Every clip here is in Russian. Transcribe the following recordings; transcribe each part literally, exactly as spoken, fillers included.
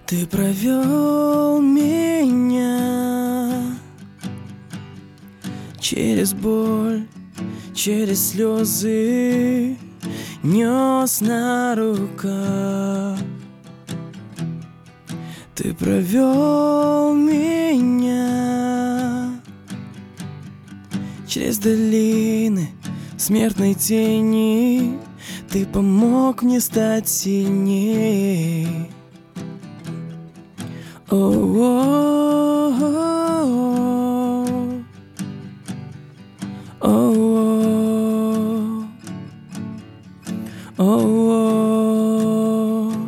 Ты провел меня через боль, через слезы, нес на руках. Ты провел меня через долины смертной тени. Ты помог мне стать сильней. О-о-о-о, о-о-о, о-о-о.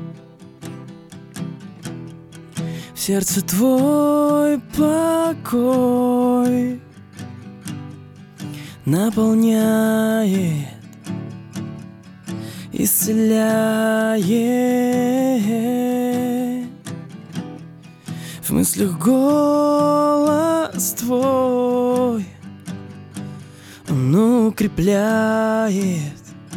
В сердце твой покой наполняет, исцеляет. В мыслях голос твой, он укрепляет,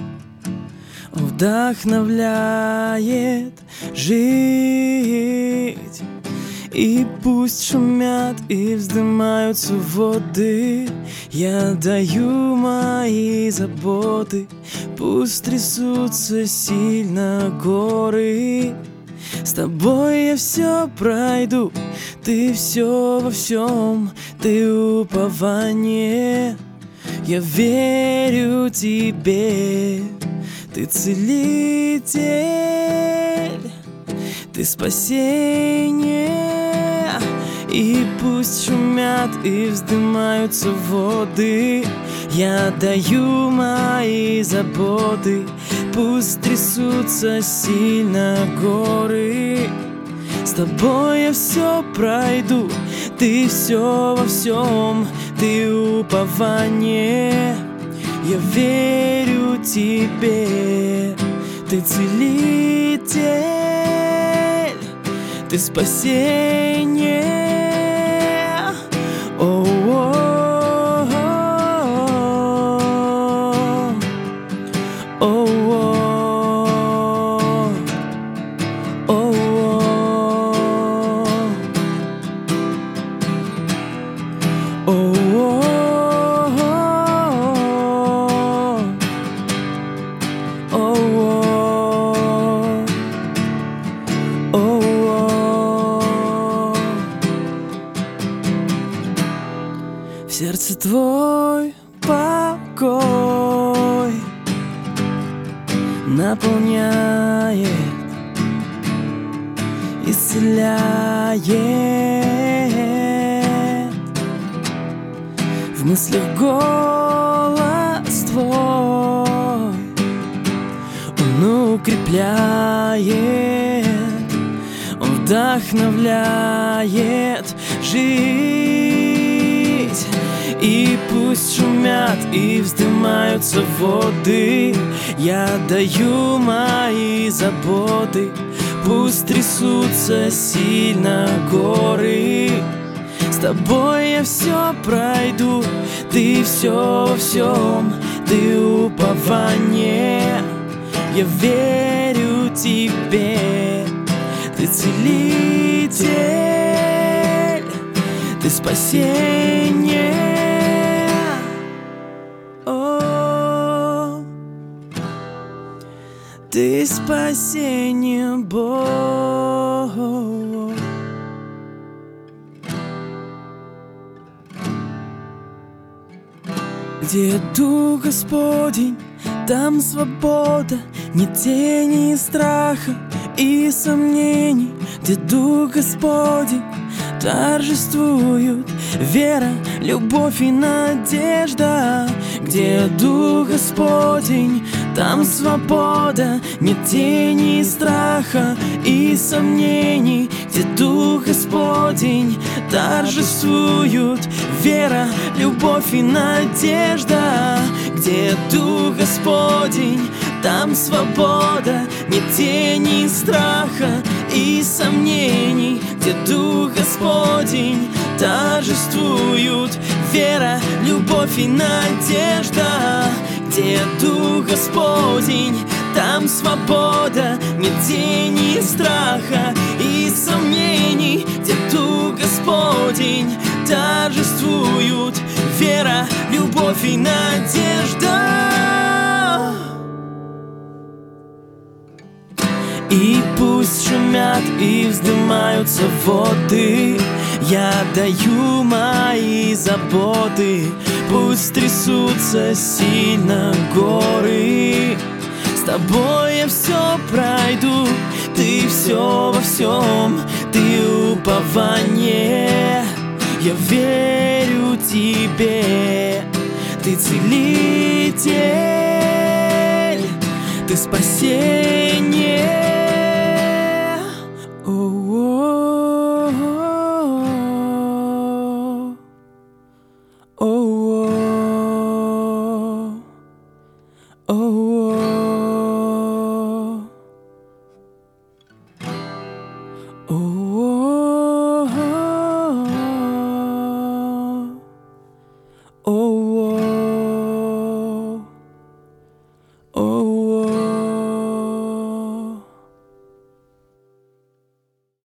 вдохновляет жить. И пусть шумят и вздымаются воды, я даю мои заботы. Пусть трясутся сильно горы, с тобой я все пройду. Ты все во всем, ты упование. Я верю тебе, ты целитель, ты спасение. И пусть шумят и вздымаются воды, я даю мои заботы. Пусть трясутся сильно горы, с тобой я все пройду. Ты все во всем, ты упование. Я верю тебе, ты целитель, ты спасение. В сердце твой покой наполняет, исцеляет. В мыслях голос твой, он укрепляет, он вдохновляет жить. И пусть шумят и вздымаются воды, я даю мои заботы. Пусть трясутся сильно горы, с тобой я все пройду. Ты все во всем, ты упование. Я верю тебе, ты целитель, ты спасение. О, ты спасение, Бог. Где Дух Господень, там свобода, нет тени страха и сомнений. Где Дух Господень, торжествуют вера, любовь и надежда. Где Дух Господень, там свобода, нет тени страха и сомнений. Где Дух Господень, торжествуют вера, любовь и надежда. Где Дух Господень, там свобода, нет тени страха и сомнений. Где Дух Господень, торжествуют вера, любовь и надежда. Где Дух Господень, там свобода, нет тени страха и торжествуют вера, любовь и надежда. И пусть шумят и вздымаются воды, я даю мои заботы. Пусть трясутся сильно горы, с тобой я все пройду. Ты все во всем, ты упование. Я верю тебе, ты целитель, ты спасение.